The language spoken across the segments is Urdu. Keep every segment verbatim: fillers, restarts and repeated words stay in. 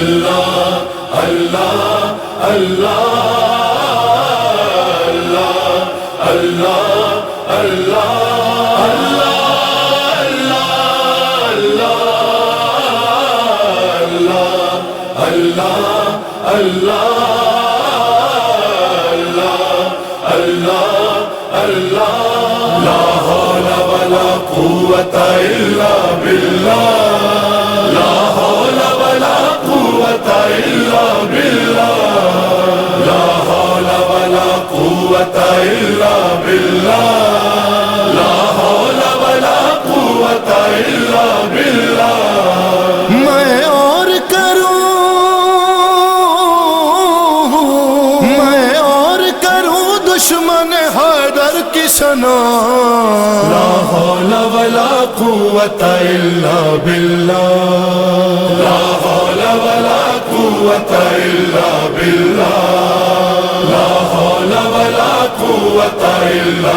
اللہ اللہ اللہ اللہ اللہ اللہ اللہ لا حول ولا قوة إلا بالله لا حول ولا قوة إلا بالله لا حول ولا قوة إلا بالله لا حول ولا قوة إلا بالله میں اور کروں میں اور کروں دشمن حیدر کی ثنا لا حول ولا قوة إلا بالله لا حول ولا قوة إلا بالله لا حول ولا قوة إلا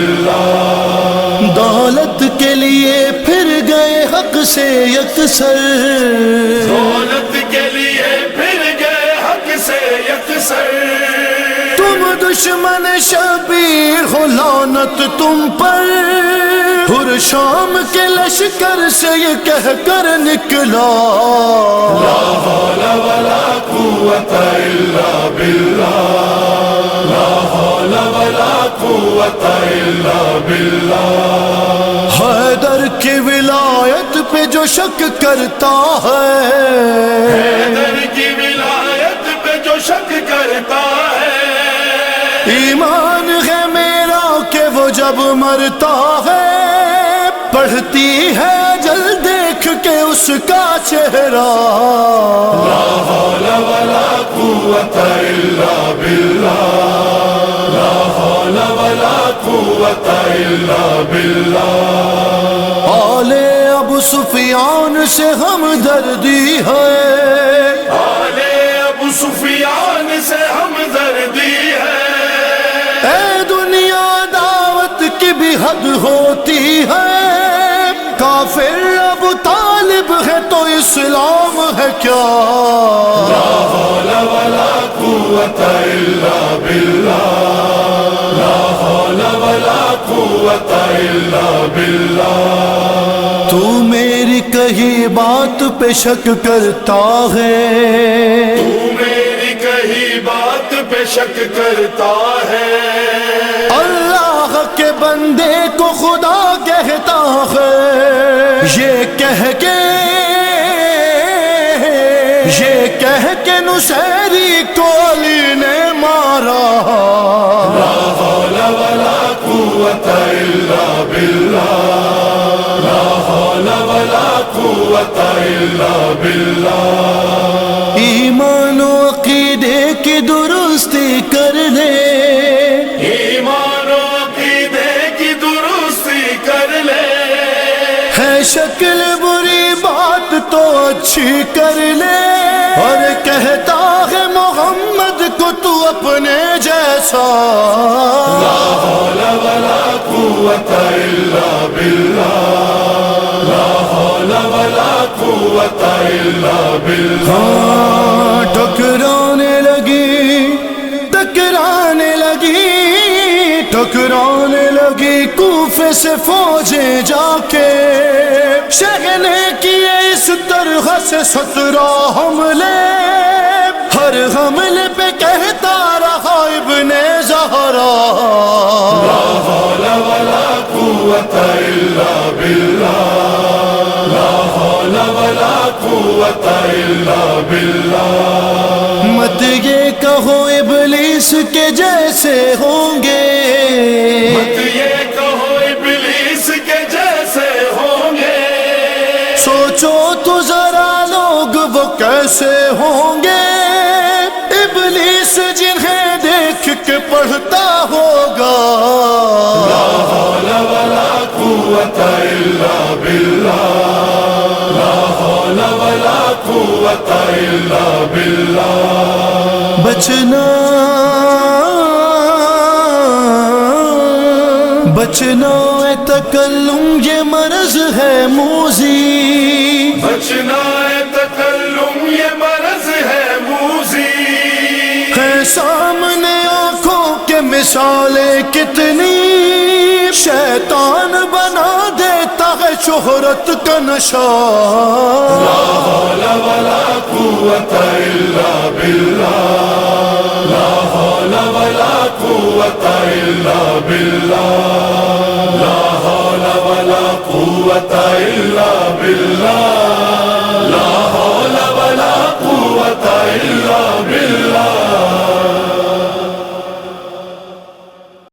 بالله دولت کے لیے پھر گئے حق سے یکسر دولت کے لیے پھر گئے حق سے یکسر تم دشمن شبیر ہو لعنت تم پر ہر شام کے لشکر سے یہ کہہ کر نکلا لا حول ولا قوة إلا بالله لا حول ولا قوة إلا بالله حیدر کی ولایت پہ جو شک کرتا ہے حیدر کی ولایت پہ جو شک کرتا ہے ایمان ہے میرا کہ وہ جب مرتا ہے پڑھتی ہے جل دیکھ کے اس کا چہرہ لا حول ولا قوة إلا بالله لا حول ولا قوة إلا بالله آل ابو سفیان سے ہمدردی ہے آل ابو سفیان سے ہمدردی ہے اے دنیا دعوت کی بھی حد ہوتی ہے کافر ابو طالب ہے تو اسلام ہے کیا لا حول ولا قوة إلا بالله لا حول ولا قوة إلا بالله تو میری کہی بات پہ شک کرتا ہے تو میری کہی بات پہ شک کرتا ہے اللہ کے بندے کو خدا کہتا ہے یہ کہہ کے یہ کہہ کے نصیری کو علی نے مارا لا حول ولا قوة إلا بالله لا حول ولا قوة إلا بالله ایمان و عقیدے کی درستی کر لے ایمان و عقیدے کی درستی کر لے ہے شکل بری بات تو اچھی کر لے اور کہتا ہے محمد کو تو اپنے جیسا لا حول ولا قوة إلا بالله لا حول ولا قوة إلا بالله ٹکرانے لگی ٹکرانے لگی ٹکرانے لگی کوفے سے فوجیں جا کے شہ نے کیے اس طرح سے سترہ حملے ہر حملے پہ کہتا رہا ابن زہرا لا حول ولا قوة إلا بالله لا حول ولا قوة إلا بالله مت یہ کہو ابلیس کے جیسے ہوں گے مت یہ کہو ابلیس کے جیسے ہوں گے سوچو تو ذرا لوگ وہ کیسے ہوں گے ابلیس جنہیں دیکھ کے پڑھتا ہوگا لا حول ولا قوة إلا بالله لا حول ولا قوة إلا بالله بچنا بچنا اے تکلم یہ مرض ہے موذی بچنا ہے تکلم یہ مرض مثالیں کتنی شیطان بنا دیتا ہے شہرت کا نشہ. لا حول ولا قوة إلا بالله لا حول ولا قوة إلا بالله لا حول ولا قوة إلا